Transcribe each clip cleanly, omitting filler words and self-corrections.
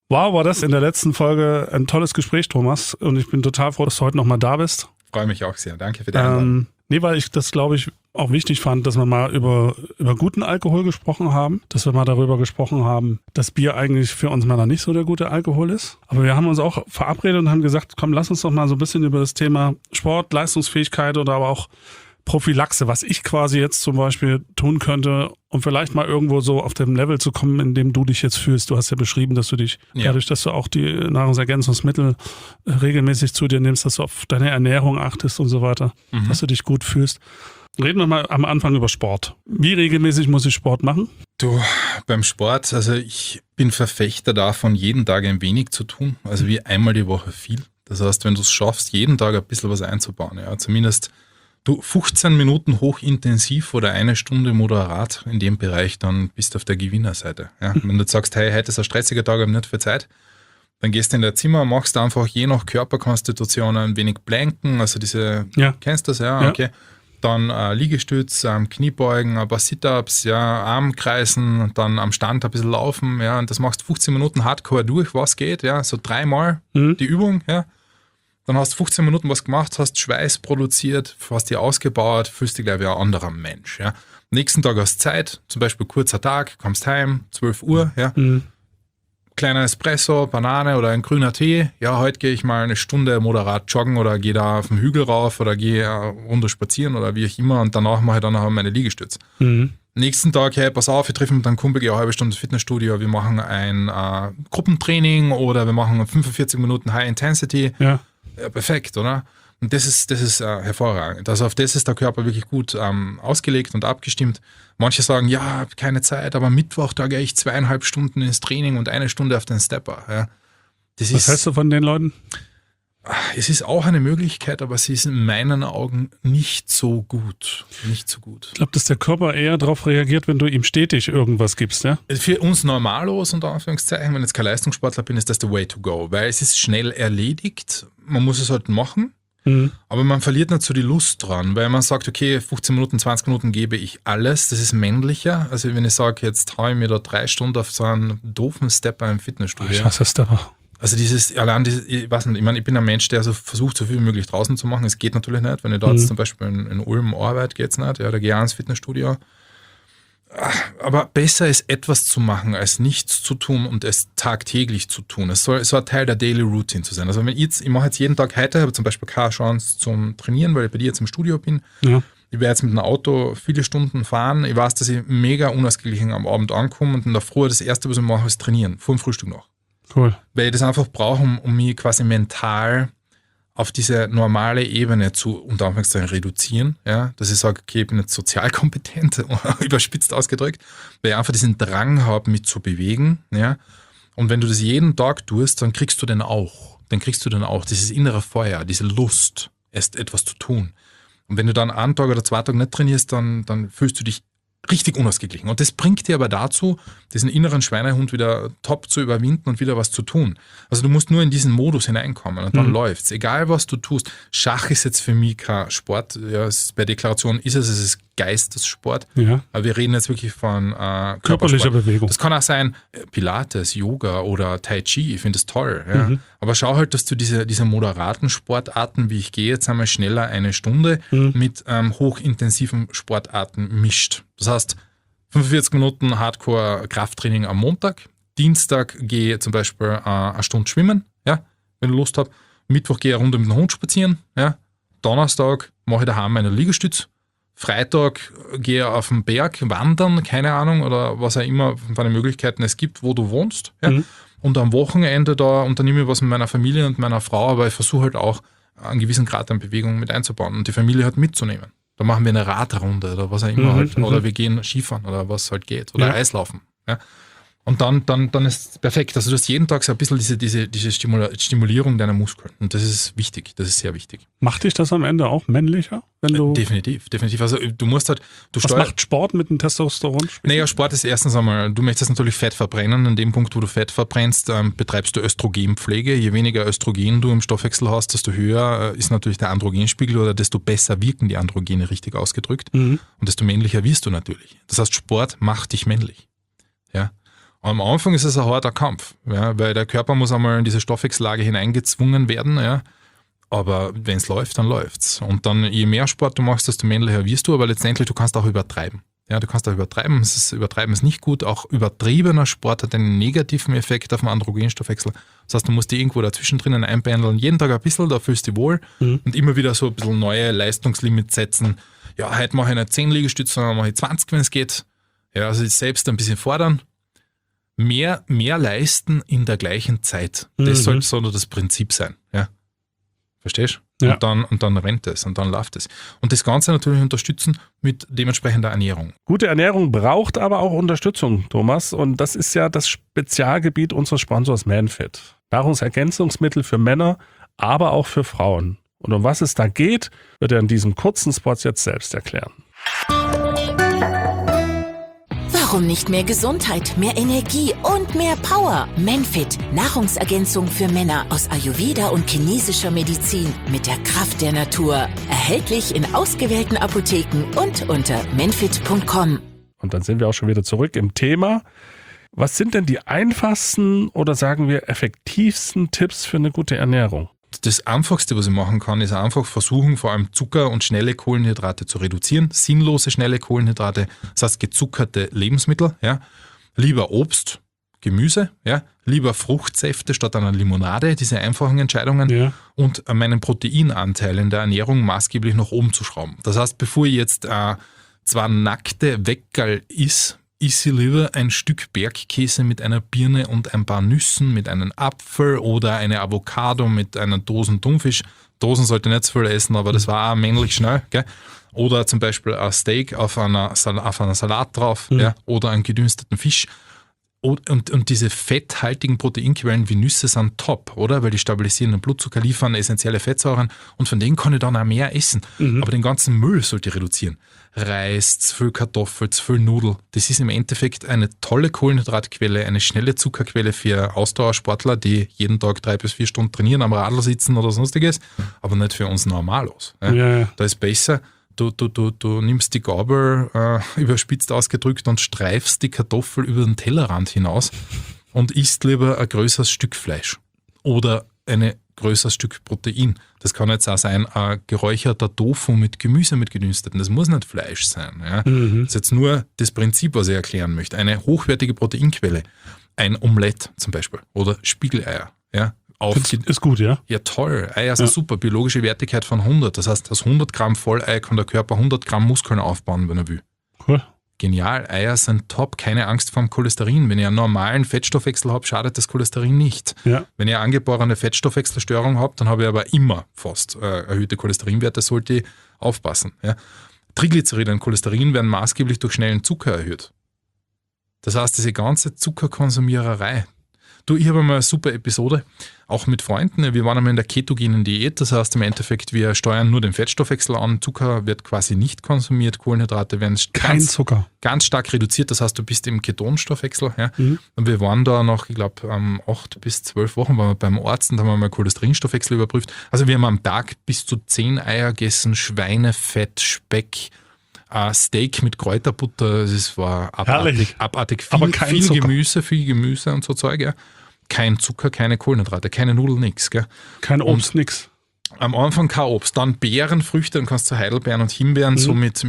Wow, war das in der letzten Folge ein tolles Gespräch, Thomas. Und ich bin total froh, dass du heute nochmal da bist. Freue mich auch sehr. Danke für die Einladung. Weil ich das, glaube ich, auch wichtig fand, dass wir mal über guten Alkohol gesprochen haben. Dass wir mal darüber gesprochen haben, dass Bier eigentlich für uns Männer nicht so der gute Alkohol ist. Aber wir haben uns auch verabredet und haben gesagt, komm, lass uns doch mal so ein bisschen über das Thema Sport, Leistungsfähigkeit oder aber auch Prophylaxe, was ich quasi jetzt zum Beispiel tun könnte, um vielleicht mal irgendwo so auf dem Level zu kommen, in dem du dich jetzt fühlst. Du hast ja beschrieben, dass du dich, dadurch, dass du auch die Nahrungsergänzungsmittel regelmäßig zu dir nimmst, dass du auf deine Ernährung achtest und so weiter, dass du dich gut fühlst. Reden wir mal am Anfang über Sport. Wie regelmäßig muss ich Sport machen? Du, beim Sport, also ich bin Verfechter davon, jeden Tag ein wenig zu tun, also wie einmal die Woche viel. Das heißt, wenn du es schaffst, jeden Tag ein bisschen was einzubauen, ja, zumindest 15 Minuten hochintensiv oder 1 Stunde moderat in dem Bereich, dann bist du auf der Gewinnerseite. Ja? Wenn du sagst, hey, heute ist ein stressiger Tag, ich habe nicht viel Zeit, dann gehst du in dein Zimmer und machst einfach je nach Körperkonstitution ein wenig Planken, also diese, kennst du das? Ja, okay. Dann Liegestütz, Kniebeugen, ein paar Sit-Ups, Armkreisen, dann am Stand ein bisschen laufen, ja, und das machst 15 Minuten Hardcore durch, was geht, ja, so 3-mal die Übung, ja. Dann hast du 15 Minuten was gemacht, hast Schweiß produziert, hast dich ausgebaut, fühlst dich gleich wie ein anderer Mensch. Ja. Nächsten Tag hast du Zeit, zum Beispiel kurzer Tag, kommst heim, 12 Uhr, ja. Kleiner Espresso, Banane oder ein grüner Tee. Ja, heute gehe ich mal 1 Stunde moderat joggen oder gehe da auf den Hügel rauf oder gehe runter spazieren oder wie auch immer und danach mache ich dann noch meine Liegestütze. Nächsten Tag, hey, pass auf, ich treffe mit einem Kumpel, gehe eine halbe Stunde ins Fitnessstudio, wir machen ein Gruppentraining oder wir machen 45 Minuten High Intensity. Ja, perfekt, oder? Und das ist hervorragend. Also auf das ist der Körper wirklich gut ausgelegt und abgestimmt. Manche sagen, ja, habe keine Zeit, aber Mittwoch, da gehe ich 2,5 Stunden ins Training und 1 Stunde auf den Stepper. Ja. Was hältst du von den Leuten? Es ist auch eine Möglichkeit, aber sie ist in meinen Augen nicht so gut. Nicht so gut. Ich glaube, dass der Körper eher darauf reagiert, wenn du ihm stetig irgendwas gibst, ja? Für uns Normalos, unter Anführungszeichen, wenn ich jetzt kein Leistungssportler bin, ist das the way to go, weil es ist schnell erledigt, man muss es halt machen, aber man verliert nicht so die Lust dran, weil man sagt, okay, 15 Minuten, 20 Minuten gebe ich alles, das ist männlicher, also wenn ich sage, jetzt haue ich mir da 3 Stunden auf so einen doofen Stepper im Fitnessstudio. Ich hasse Stepper. Also ich weiß nicht, ich bin ein Mensch, der so versucht, so viel wie möglich draußen zu machen. Es geht natürlich nicht. Wenn ich da jetzt zum Beispiel in Ulm arbeite, geht's nicht. Ja, da gehe ich auch ins Fitnessstudio. Aber besser ist, etwas zu machen, als nichts zu tun und es tagtäglich zu tun. Es soll so ein Teil der Daily Routine zu sein. Also wenn ich mache jetzt jeden Tag heute, habe zum Beispiel keine Chance zum Trainieren, weil ich bei dir jetzt im Studio bin. Ja. Ich werde jetzt mit dem Auto viele Stunden fahren. Ich weiß, dass ich mega unausgeglichen am Abend ankomme und in der Früh das Erste, was ich mache, ist trainieren. Vor dem Frühstück noch. Cool. Weil ich das einfach brauche, um mich quasi mental auf diese normale Ebene zu, unter Anführungszeichen, reduzieren. Ja? Dass ich sage, okay, ich bin jetzt sozial kompetent, überspitzt ausgedrückt, weil ich einfach diesen Drang habe, mich zu bewegen. Ja? Und wenn du das jeden Tag tust, dann kriegst du den auch. Dieses innere Feuer, diese Lust, erst etwas zu tun. Und wenn du dann 1 Tag oder 2 Tage nicht trainierst, dann fühlst du dich richtig unausgeglichen. Und das bringt dir aber dazu, diesen inneren Schweinehund wieder top zu überwinden und wieder was zu tun. Also du musst nur in diesen Modus hineinkommen und dann läuft's. Egal was du tust. Schach ist jetzt für mich kein Sport. Ja, bei Deklaration ist es ist Geistessport. Ja. Aber wir reden jetzt wirklich von körperlicher Bewegung. Das kann auch sein Pilates, Yoga oder Tai Chi. Ich finde das toll. Ja. Aber schau halt, dass du diese moderaten Sportarten, wie ich gehe jetzt einmal schneller 1 Stunde, mit hochintensiven Sportarten mischt. Das heißt, 45 Minuten Hardcore-Krafttraining am Montag. Dienstag gehe ich zum Beispiel 1 Stunde schwimmen, ja, wenn du Lust hast. Mittwoch gehe ich eine Runde mit dem Hund spazieren. Ja. Donnerstag mache ich daheim meine Liegestütze. Freitag gehe ich auf den Berg wandern, keine Ahnung, oder was auch immer von den Möglichkeiten es gibt, wo du wohnst. Ja. Und am Wochenende da unternehme ich was mit meiner Familie und meiner Frau, aber ich versuche halt auch einen gewissen Grad an Bewegung mit einzubauen und die Familie halt mitzunehmen. Da machen wir eine Radrunde oder was auch immer halt. Oder wir gehen Skifahren oder was halt geht. Oder Eislaufen. Ja. Und dann ist es perfekt. Also du hast jeden Tag so ein bisschen diese Stimulierung deiner Muskeln. Und das ist wichtig. Das ist sehr wichtig. Macht dich das am Ende auch männlicher? Wenn du Definitiv. Also du musst halt... Was macht Sport mit dem Testosteron? Naja, Sport ist erstens einmal, du möchtest natürlich Fett verbrennen. An dem Punkt, wo du Fett verbrennst, betreibst du Östrogenpflege. Je weniger Östrogen du im Stoffwechsel hast, desto höher ist natürlich der Androgenspiegel oder desto besser wirken die Androgene, richtig ausgedrückt. Und desto männlicher wirst du natürlich. Das heißt, Sport macht dich männlich. Ja. Am Anfang ist es ein harter Kampf, ja, weil der Körper muss einmal in diese Stoffwechsellage hineingezwungen werden, ja. Aber wenn es läuft, dann läuft's. Und dann, je mehr Sport du machst, desto männlicher wirst du, aber letztendlich, du kannst auch übertreiben. Ja, du kannst auch übertreiben. Übertreiben ist nicht gut. Auch übertriebener Sport hat einen negativen Effekt auf den Androgenstoffwechsel. Das heißt, du musst die irgendwo dazwischen drinnen einpendeln. Jeden Tag ein bisschen, da fühlst du dich wohl. Und immer wieder so ein bisschen neue Leistungslimits setzen. Ja, heute mache ich nicht 10 Liegestütze, sondern mache ich 20, wenn es geht. Ja, also sich selbst ein bisschen fordern. Mehr leisten in der gleichen Zeit. Das sollte so das Prinzip sein. Ja. Verstehst du? Ja. Und dann rennt es und dann läuft es. Und das Ganze natürlich unterstützen mit dementsprechender Ernährung. Gute Ernährung braucht aber auch Unterstützung, Thomas. Und das ist ja das Spezialgebiet unseres Sponsors ManFit. Nahrungsergänzungsmittel für Männer, aber auch für Frauen. Und um was es da geht, wird er in diesem kurzen Spot jetzt selbst erklären. Warum nicht mehr Gesundheit, mehr Energie und mehr Power? ManFit, Nahrungsergänzung für Männer aus Ayurveda und chinesischer Medizin mit der Kraft der Natur. Erhältlich in ausgewählten Apotheken und unter manfit.com. Und dann sind wir auch schon wieder zurück im Thema. Was sind denn die einfachsten oder sagen wir effektivsten Tipps für eine gute Ernährung? Das Einfachste, was ich machen kann, ist einfach versuchen, vor allem Zucker und schnelle Kohlenhydrate zu reduzieren. Sinnlose schnelle Kohlenhydrate, das heißt gezuckerte Lebensmittel. Ja. Lieber Obst, Gemüse, ja. Lieber Fruchtsäfte statt einer Limonade, diese einfachen Entscheidungen. Ja. Und meinen Proteinanteil in der Ernährung maßgeblich nach oben zu schrauben. Das heißt, bevor ich jetzt zwar nackte Weckerl isse ich lieber ein Stück Bergkäse mit einer Birne und ein paar Nüssen, mit einem Apfel oder eine Avocado mit einer Dosen Thunfisch. Dosen sollte ich nicht zu viel essen, aber das war auch männlich schnell. Gell? Oder zum Beispiel ein Steak auf einer Salat drauf, ja? Oder einen gedünsteten Fisch. Und diese fetthaltigen Proteinquellen wie Nüsse sind top, oder? Weil die stabilisieren den Blutzucker, liefern essentielle Fettsäuren und von denen kann ich dann auch mehr essen. Aber den ganzen Müll sollte ich reduzieren. Reis, zu viel Kartoffel, zu viel Nudel. Das ist im Endeffekt eine tolle Kohlenhydratquelle, eine schnelle Zuckerquelle für Ausdauersportler, die jeden Tag 3 bis 4 Stunden trainieren, am Radl sitzen oder sonstiges, aber nicht für uns Normalos. Ja. Da ist besser, du nimmst die Gabel, überspitzt ausgedrückt, und streifst die Kartoffel über den Tellerrand hinaus und isst lieber ein größeres Stück Fleisch oder ein größeres Stück Protein. Das kann jetzt auch sein, ein geräucherter Tofu mit Gemüse mit gedünsteten. Das muss nicht Fleisch sein. Ja. Das ist jetzt nur das Prinzip, was ich erklären möchte. Eine hochwertige Proteinquelle. Ein Omelett zum Beispiel oder Spiegeleier. Ja. Ist gut, ja? Ja, toll. Eier sind super. Biologische Wertigkeit von 100. Das heißt, aus 100 Gramm Vollei kann der Körper 100 Gramm Muskeln aufbauen, wenn er will. Cool. Genial. Eier sind top. Keine Angst vor dem Cholesterin. Wenn ich einen normalen Fettstoffwechsel habe, schadet das Cholesterin nicht. Ja. Wenn ich eine angeborene Fettstoffwechselstörung habe, dann habe ich aber immer fast erhöhte Cholesterinwerte, sollte ich aufpassen. Ja. Triglyceride und Cholesterin werden maßgeblich durch schnellen Zucker erhöht. Das heißt, diese ganze Zuckerkonsumiererei. Du, ich habe einmal eine super Episode, auch mit Freunden. Wir waren einmal in der ketogenen Diät, das heißt im Endeffekt, wir steuern nur den Fettstoffwechsel an, Zucker wird quasi nicht konsumiert, Kohlenhydrate werden Zucker. Ganz stark reduziert, das heißt, du bist im Ketonstoffwechsel. Ja? Und wir waren da noch, ich glaube, 8 bis 12 Wochen waren wir beim Arzt und haben mal Cholesterinstoffwechsel überprüft. Also wir haben am Tag bis zu 10 Eier gegessen, Schweinefett, Speck, Steak mit Kräuterbutter, das war abartig. Viel Gemüse und so Zeug, ja. Kein Zucker, keine Kohlenhydrate, keine Nudeln, nix. Gell? Kein Obst, nix. Am Anfang kein Obst, dann Beeren, Früchte, dann kannst du Heidelbeeren und Himbeeren so mit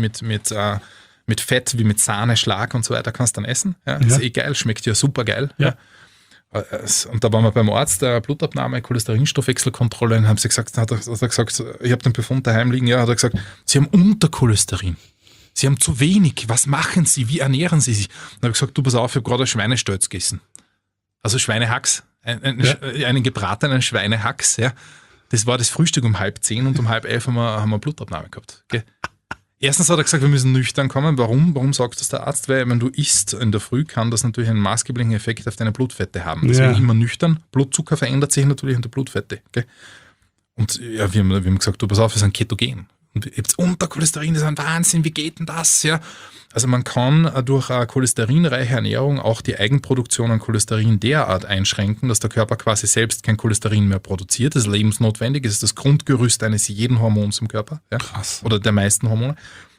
Fett wie mit Sahne, Schlag und so weiter kannst du dann essen. Ja? Ist geil, schmeckt ja super geil. Ja. Und da waren wir beim Arzt, der Blutabnahme, Cholesterinstoffwechselkontrolle, und haben sie gesagt, hat er gesagt, ich habe den Befund daheim liegen, ja, hat er gesagt, Sie haben Untercholesterin. Sie haben zu wenig. Was machen Sie? Wie ernähren Sie sich? Dann habe ich gesagt, du pass auf, ich habe gerade einen Schweinestelz gegessen. Also Schweinehacks, einen gebratenen Schweinehacks, ja. Das war das Frühstück um 10:30 und um 10:30 haben wir Blutabnahme gehabt. Okay? Erstens hat er gesagt, wir müssen nüchtern kommen. Warum sagt das der Arzt? Weil wenn du isst in der Früh, kann das natürlich einen maßgeblichen Effekt auf deine Blutfette haben. Deswegen immer nüchtern. Blutzucker verändert sich natürlich unter Blutfette. Okay? Und ja, wir haben gesagt, du pass auf, wir sind ketogen. Und jetzt Untercholesterin, das ist ein Wahnsinn, wie geht denn das? Ja? Also man kann durch eine cholesterinreiche Ernährung auch die Eigenproduktion an Cholesterin derart einschränken, dass der Körper quasi selbst kein Cholesterin mehr produziert. Das ist lebensnotwendig, das ist das Grundgerüst eines jeden Hormons im Körper. Ja? Krass. Oder der meisten Hormone.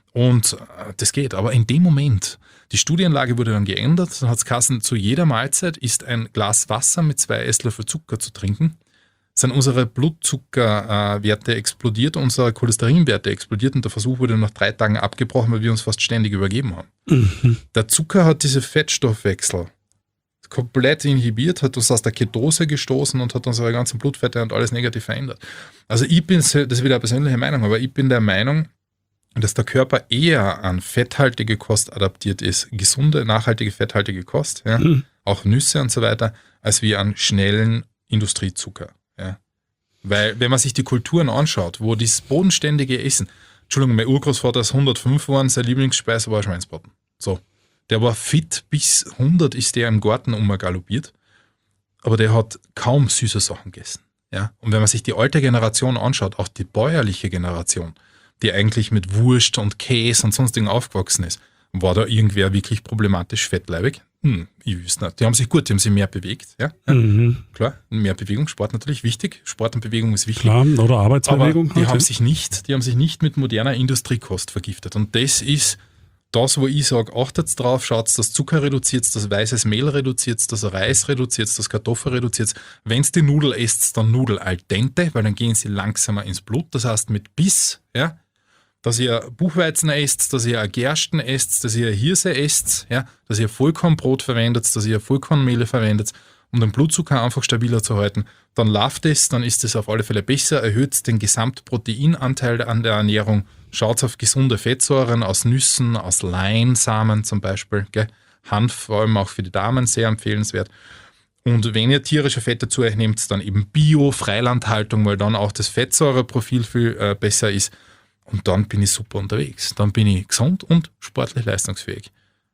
Und das geht. Aber in dem Moment, die Studienlage wurde dann geändert, dann hat es geheißen, zu jeder Mahlzeit ist ein Glas Wasser mit 2 Esslöffel Zucker zu trinken. Sind unsere Blutzuckerwerte explodiert, unsere Cholesterinwerte explodiert und der Versuch wurde nach 3 Tagen abgebrochen, weil wir uns fast ständig übergeben haben. Mhm. Der Zucker hat diese Fettstoffwechsel komplett inhibiert, hat uns aus der Ketose gestoßen und hat unsere ganzen Blutfette und alles negativ verändert. Also ich bin, das ist wieder eine persönliche Meinung, aber ich bin der Meinung, dass der Körper eher an fetthaltige Kost adaptiert ist, gesunde, nachhaltige, fetthaltige Kost, ja, auch Nüsse und so weiter, als wie an schnellen Industriezucker. Ja. Weil, wenn man sich die Kulturen anschaut, wo dieses bodenständige Essen, Entschuldigung, mein Urgroßvater ist 105 geworden, seine Lieblingsspeise war Schweinsbraten. So. Der war fit, bis 100 ist der im Garten umgaloppiert, aber der hat kaum süße Sachen gegessen. Ja. Und wenn man sich die alte Generation anschaut, auch die bäuerliche Generation, die eigentlich mit Wurst und Käse und sonstigen aufgewachsen ist, war da irgendwer wirklich problematisch fettleibig? Ich wüsste nicht. Die haben sich mehr bewegt. Ja? Klar, mehr Bewegung, Sport natürlich wichtig. Sport und Bewegung ist wichtig. Klar, oder Arbeitsbewegung. Aber die haben sich nicht mit moderner Industriekost vergiftet. Und das ist das, wo ich sage, achtet drauf, schaut, dass Zucker reduziert, dass weißes Mehl reduziert, dass Reis reduziert, dass Kartoffel reduziert. Wenn es die Nudel esst, dann Nudel al dente, weil dann gehen sie langsamer ins Blut. Das heißt mit Biss, ja, dass ihr Buchweizen esst, dass ihr Gersten esst, dass ihr Hirse esst, ja, dass ihr Vollkornbrot verwendet, dass ihr Vollkornmehle verwendet, um den Blutzucker einfach stabiler zu halten. Dann läuft es, dann ist es auf alle Fälle besser, erhöht den Gesamtproteinanteil an der Ernährung, schaut auf gesunde Fettsäuren aus Nüssen, aus Leinsamen zum Beispiel, gell? Hanf vor allem auch für die Damen sehr empfehlenswert. Und wenn ihr tierische Fette zu euch nehmt, dann eben Bio, Freilandhaltung, weil dann auch das Fettsäureprofil viel besser ist. Und dann bin ich super unterwegs. Dann bin ich gesund und sportlich leistungsfähig.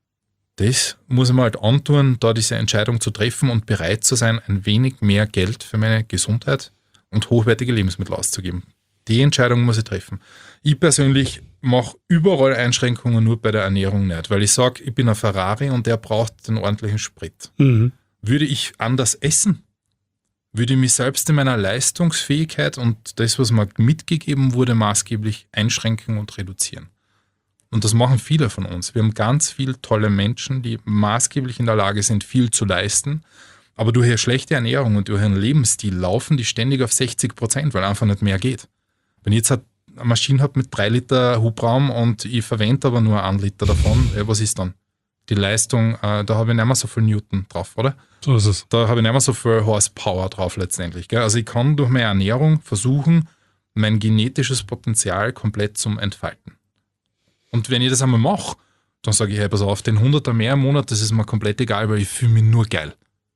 Das muss ich mir halt antun, da diese Entscheidung zu treffen und bereit zu sein, ein wenig mehr Geld für meine Gesundheit und hochwertige Lebensmittel auszugeben. Die Entscheidung muss ich treffen. Ich persönlich mache überall Einschränkungen, nur bei der Ernährung nicht, weil ich sage, ich bin ein Ferrari und der braucht den ordentlichen Sprit. Würde ich anders essen, würde ich mich selbst in meiner Leistungsfähigkeit und das, was mir mitgegeben wurde, maßgeblich einschränken und reduzieren. Und das machen viele von uns. Wir haben ganz viele tolle Menschen, die maßgeblich in der Lage sind, viel zu leisten, aber durch ihre schlechte Ernährung und durch ihren Lebensstil laufen die ständig auf 60%, weil einfach nicht mehr geht. Wenn ich jetzt eine Maschine habe mit 3 Liter Hubraum und ich verwende aber nur 1 Liter davon, was ist dann? Die Leistung, da habe ich nicht mehr so viel Newton drauf, oder? So ist es. Da habe ich nicht mehr so viel Horsepower drauf letztendlich. Gell? Also ich kann durch meine Ernährung versuchen, mein genetisches Potenzial komplett zum Entfalten. Und wenn ich das einmal mache, dann sage ich, hey, pass auf, den 100er mehr im Monat, das ist mir komplett egal, weil ich fühle mich nur geil.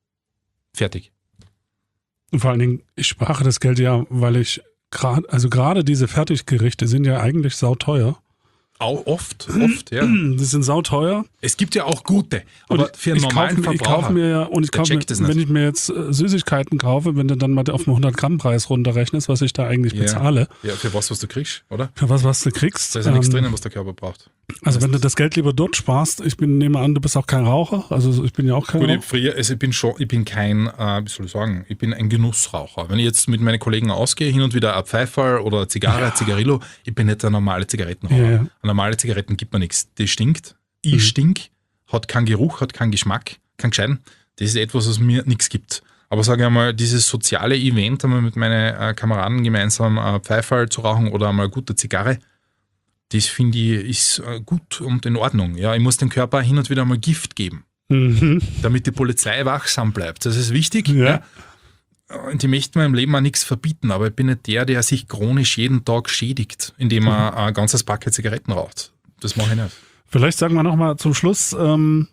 Fertig. Und vor allen Dingen, ich spare das Geld ja, weil ich gerade diese Fertiggerichte sind ja eigentlich sauteuer. Auch oft, ja. Die sind sauteuer. Es gibt ja auch gute, aber für einen normalen Verbraucher. Wenn ich mir jetzt Süßigkeiten kaufe, wenn du dann mal auf den 100-Gramm-Preis runterrechnest, was ich da eigentlich bezahle. Ja, für was du kriegst, oder? Für was du kriegst. Da ist ja nichts drinnen, was der Körper braucht. Also wenn du das Geld lieber dort sparst, nehme an, du bist auch kein Raucher, also ich bin ja auch kein Raucher. Ich bin kein, wie soll ich sagen, ich bin ein Genussraucher. Wenn ich jetzt mit meinen Kollegen ausgehe, hin und wieder ein Pfeiferl oder eine Zigarre, ein Zigarillo, ich bin nicht der normale Zigarettenraucher. Ja. Normale Zigaretten gibt mir nichts. Die stinkt, ich stink, hat keinen Geruch, hat keinen Geschmack, keinen Gescheiten. Das ist etwas, was mir nichts gibt. Aber sage ich einmal, dieses soziale Event, einmal mit meinen Kameraden gemeinsam Pfeiferl zu rauchen oder einmal eine gute Zigarre, das finde ich ist gut und in Ordnung. Ja, ich muss dem Körper hin und wieder mal Gift geben, damit die Polizei wachsam bleibt. Das ist wichtig. Ja. Und ich möchte mir im Leben auch nichts verbieten, aber ich bin nicht der sich chronisch jeden Tag schädigt, indem er ein ganzes Paket Zigaretten raucht. Das mache ich nicht. Vielleicht sagen wir nochmal zum Schluss, wenn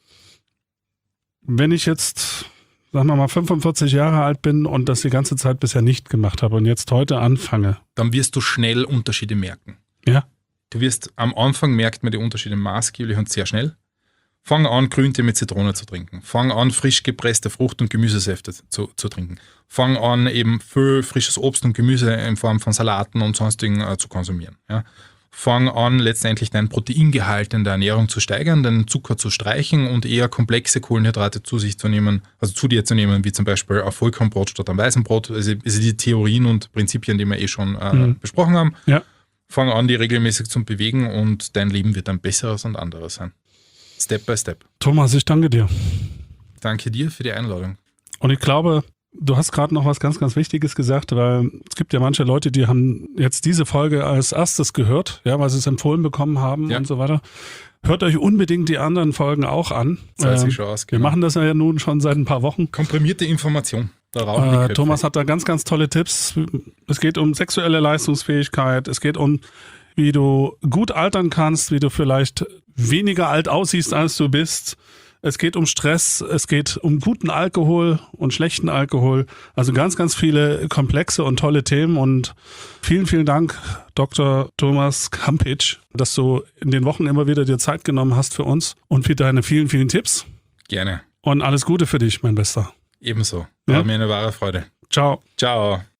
ich jetzt, sagen wir mal, 45 Jahre alt bin und das die ganze Zeit bisher nicht gemacht habe und jetzt heute anfange. Dann wirst du schnell Unterschiede merken. Ja. Du wirst am Anfang merkt man die Unterschiede maßgeblich und sehr schnell. Fang an, Grüntee mit Zitrone zu trinken. Fang an, frisch gepresste Frucht- und Gemüsesäfte zu trinken. Fang an, eben viel frisches Obst und Gemüse in Form von Salaten und sonstigen zu konsumieren. Ja. Fang an, letztendlich deinen Proteingehalt in der Ernährung zu steigern, den Zucker zu streichen und eher komplexe Kohlenhydrate zu dir zu nehmen, wie zum Beispiel ein Vollkornbrot statt ein Weißenbrot. Also die Theorien und Prinzipien, die wir schon besprochen haben. Ja. fang an, die regelmäßig zu bewegen und dein Leben wird ein besseres und anderes sein. Step by Step. Thomas, ich danke dir. Danke dir für die Einladung. Und ich glaube, du hast gerade noch was ganz, ganz Wichtiges gesagt, weil es gibt ja manche Leute, die haben jetzt diese Folge als erstes gehört, ja, weil sie es empfohlen bekommen haben und so weiter. Hört euch unbedingt die anderen Folgen auch an. Zahlt sich schon aus, Wir machen das ja nun schon seit ein paar Wochen. Komprimierte Information. Da Thomas hat da ganz, ganz tolle Tipps. Es geht um sexuelle Leistungsfähigkeit. Es geht um, wie du gut altern kannst, wie du vielleicht weniger alt aussiehst, als du bist. Es geht um Stress, es geht um guten Alkohol und schlechten Alkohol. Also ganz, ganz viele komplexe und tolle Themen. Und vielen, vielen Dank, Dr. Thomas Kampitsch, dass du in den Wochen immer wieder dir Zeit genommen hast für uns und für deine vielen, vielen Tipps. Gerne. Und alles Gute für dich, mein Bester. Ebenso. Ja? War mir eine wahre Freude. Ciao. Ciao.